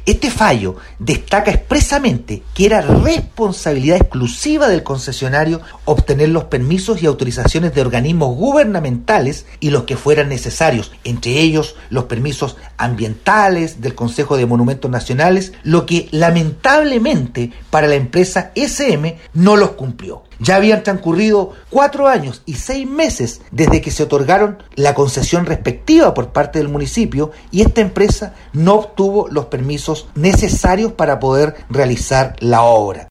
Este fallo destaca expresamente que era responsabilidad exclusiva del concesionario obtener los permisos y autorizaciones de organismos gubernamentales y los que fueran necesarios, entre ellos los permisos ambientales del Consejo de Monumentos Nacionales, lo que lamentablemente para la empresa SM no los cumplió. Ya habían transcurrido 4 años y 6 meses desde que se otorgaron la concesión respectiva por parte del municipio y esta empresa no obtuvo los permisos necesarios para poder realizar la obra.